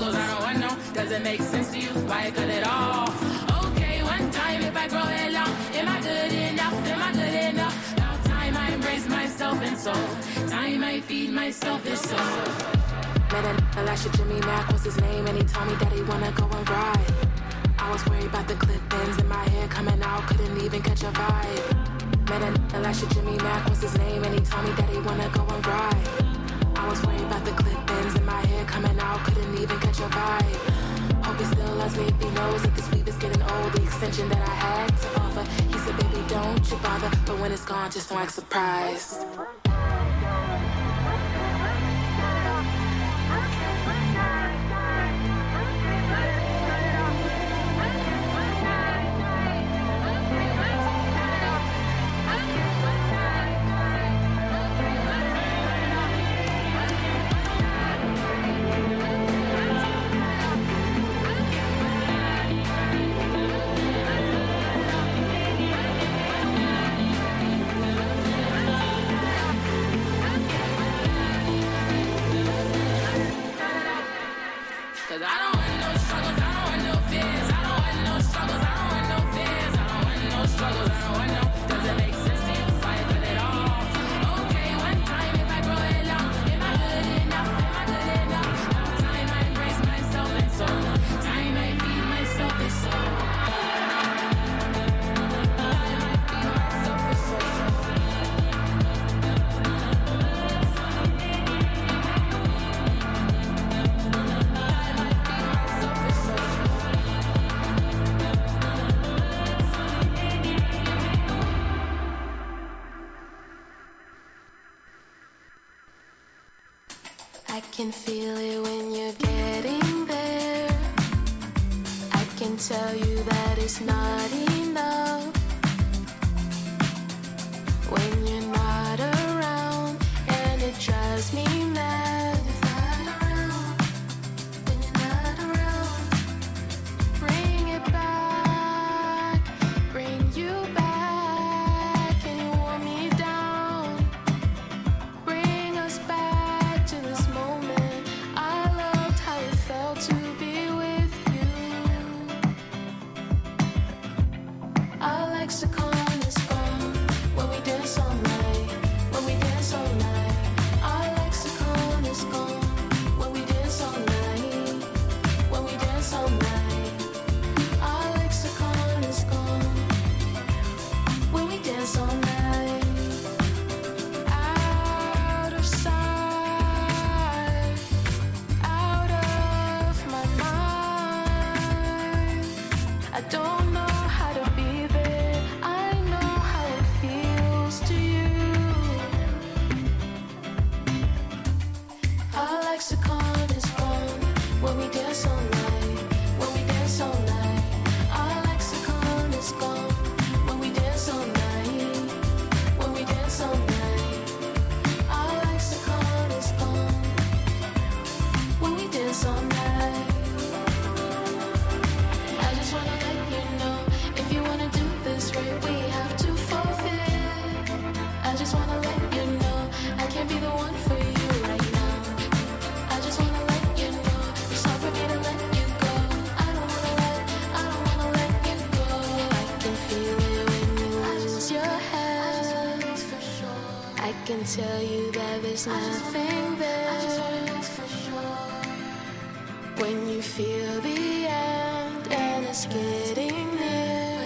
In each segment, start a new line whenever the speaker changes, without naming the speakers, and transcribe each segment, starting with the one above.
struggles, I don't want no. Does it make sense to you? Why cut it off? Okay, one time if I grow it long, am I good enough? Am I good enough? About time I embrace myself and soul. Time I feed myself and soul.
Met a last year, Jimmy Mack was his name, and he told me that he wanna go and ride. I was worried about the clip ends in my hair coming out, couldn't even catch a vibe. Met a last year, Jimmy Mack was his name, and he told me that he wanna go and ride. I was worried about the clip ends in my hair coming out, couldn't even catch a vibe. Hope he still loves me if he knows that this weave is getting old. The extension that I had to offer, he said, baby, don't you bother, but when it's gone, just don't act surprised.
I can feel it when you're getting there. I can tell you that it's not enough when you're not around, and it drives me mad. When you're not around, bring it back, bring you back, and you want me down. Bring us back to this moment. I loved how it felt to be with you. Our lexicon is gone when we dance all night. When we dance all night. Our lexicon is gone when we dance all night. When we dance all night. Our lexicon is gone when we dance all night. Out of sight, out of my mind. I don't know how to be there. I know how it feels to you. Our lexicon is gone when we dance all night. When we dance all night. Our lexicon is gone when we dance all night. When we dance all night. Our lexicon is gone when we dance all night. I just wanna let you know, if you wanna do this right, we have to forfeit. I just wanna let you know, I can't be the one for you right now. I just wanna let you know, it's hard for me to let you go. I don't wanna let you go. I can feel it when you lose your head. I can tell you that there's nothing there. When you feel the end and it's getting near.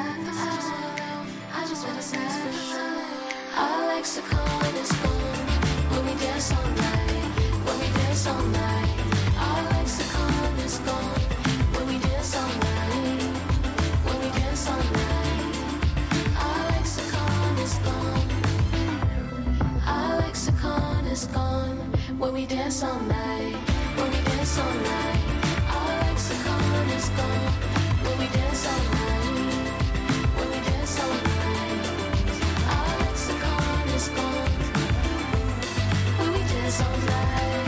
I just wanna say for sure. Our lexicon is gone when we dance all night. When we dance all night. Our lexicon is gone when we dance all night. When we dance all night. Our lexicon is gone. Our lexicon is gone when we dance all night. When we dance all night. Our lexicon is gone when we dance all night. When we dance all night. Our lexicon is gone when we dance all night.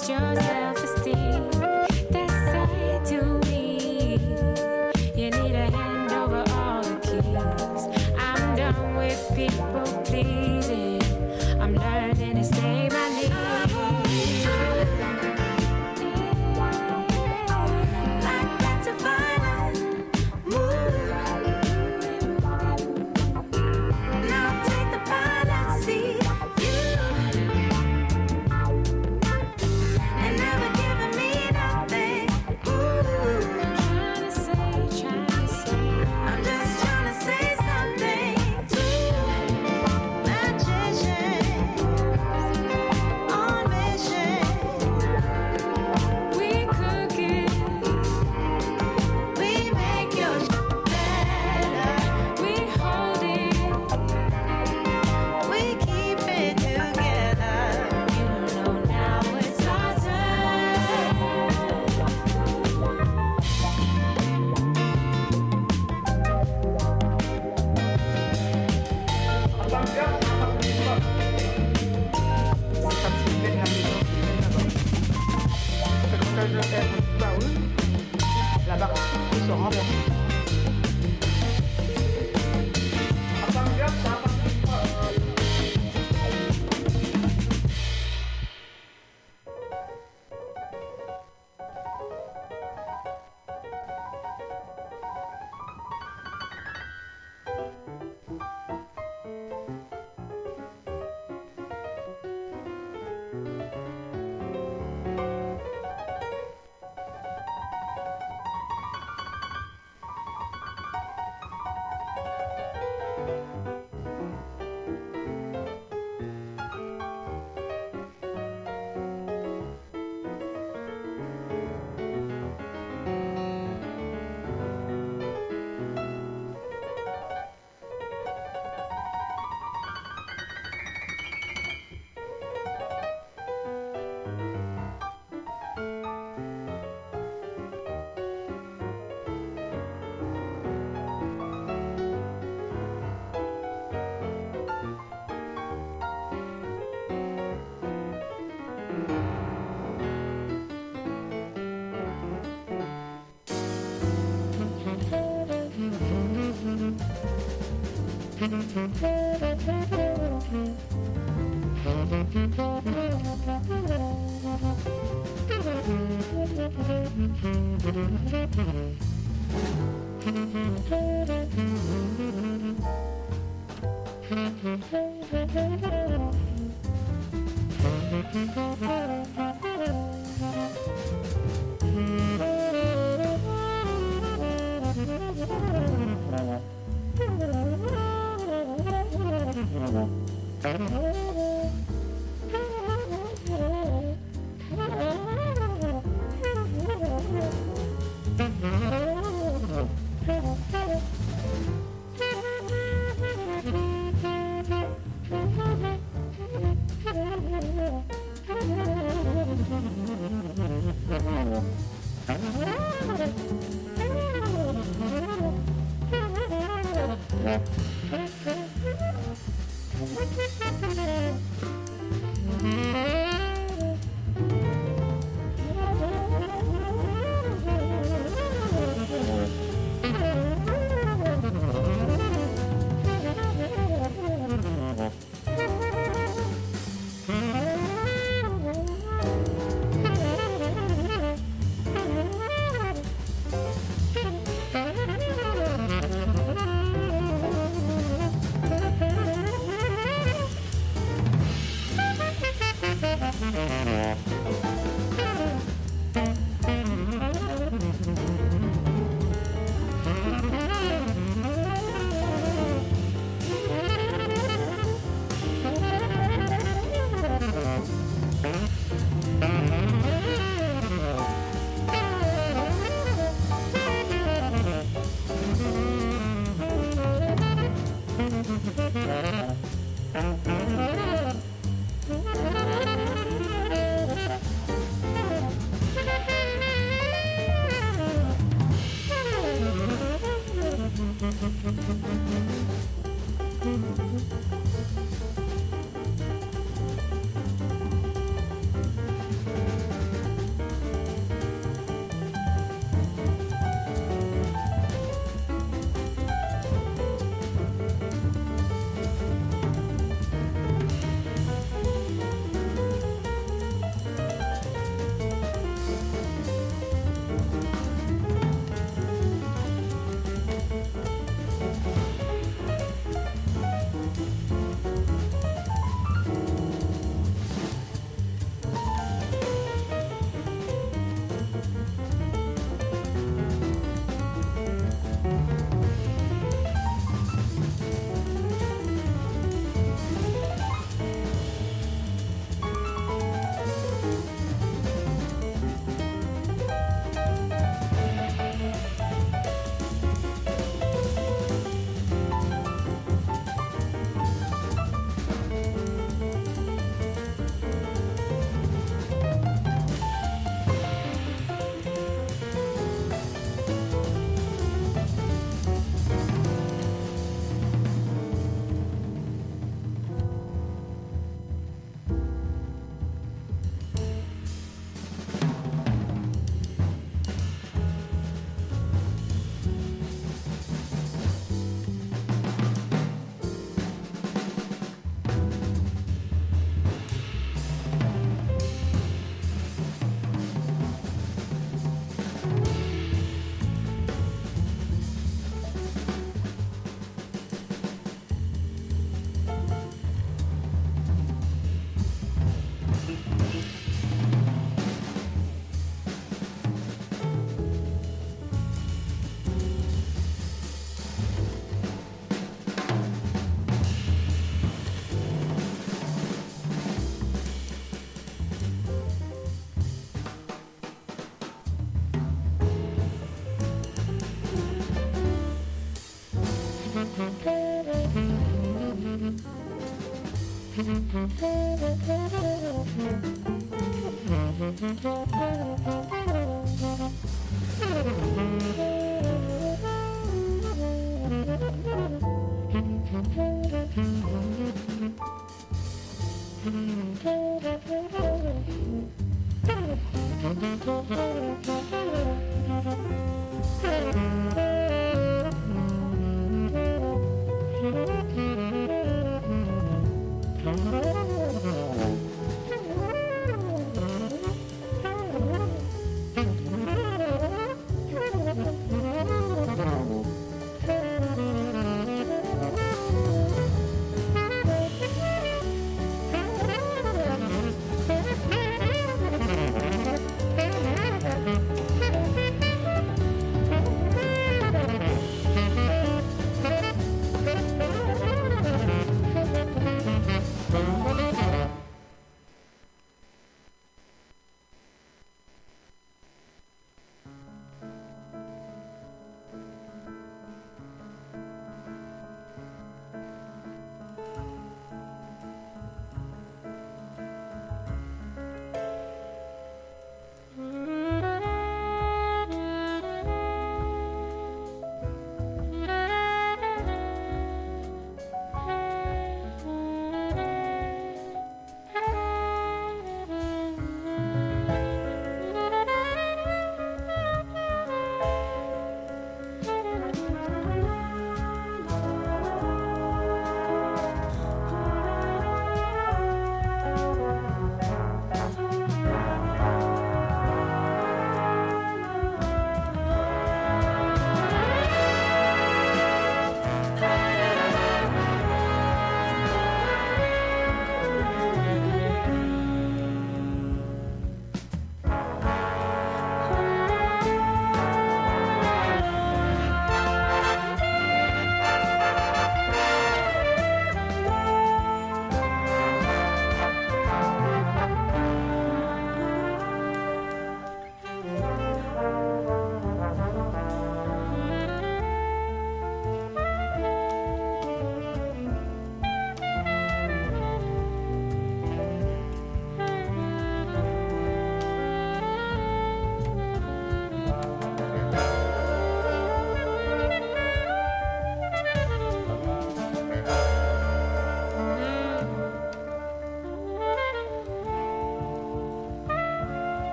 boost your self-esteem. That's sad to me. You need a hand over all the keys. I'm done with people pleasing. I'm learning to stay my need.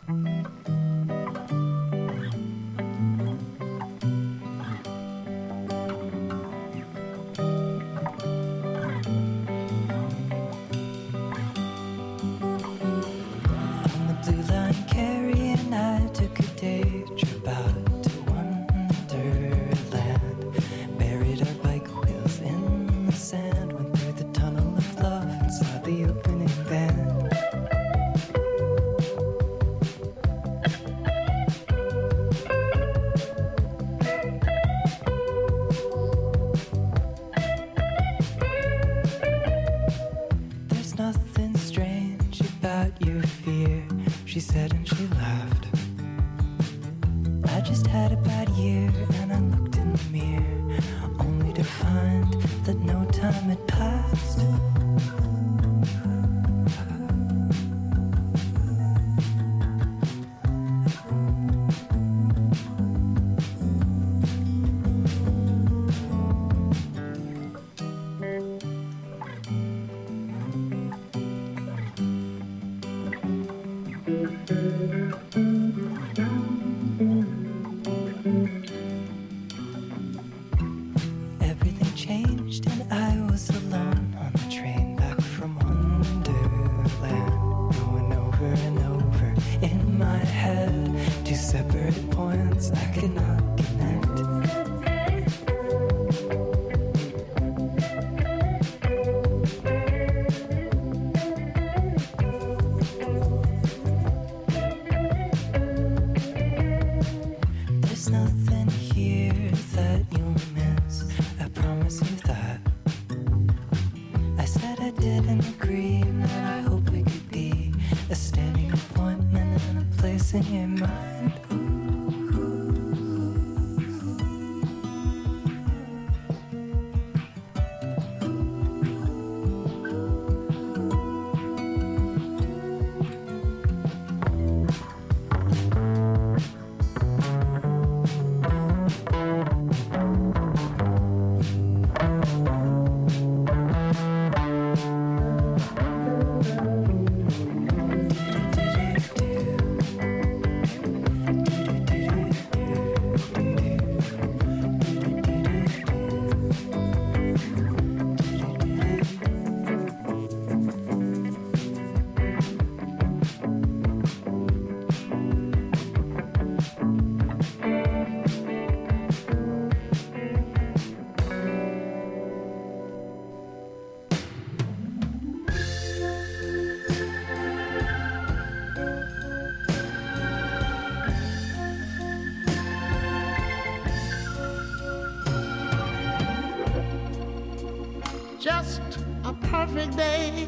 Just a perfect day.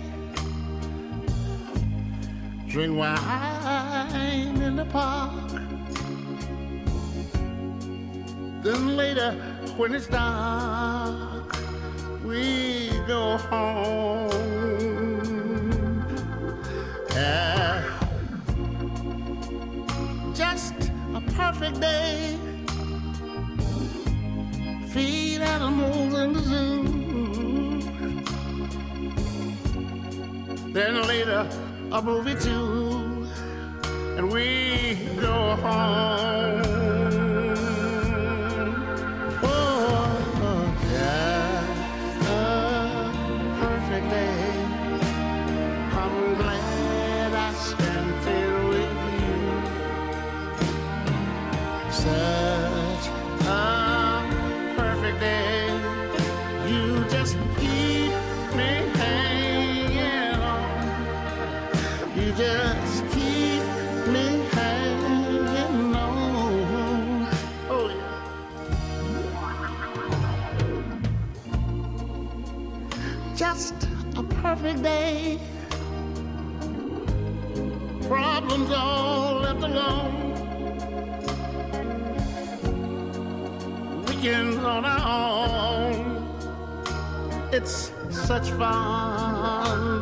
Drink wine in the park. Then later, when it's dark, we go home. Yeah. Just a perfect day. Feed animals in the zoo. Then later, a movie too, and we go home. Oh, yeah, a perfect day. I'm glad I spent it with you. Such a perfect day. You just keep me hanging on. You just keep me hanging on. Oh, yeah. Just a perfect day. Problems all left alone. Weekends on our own. It's such fun.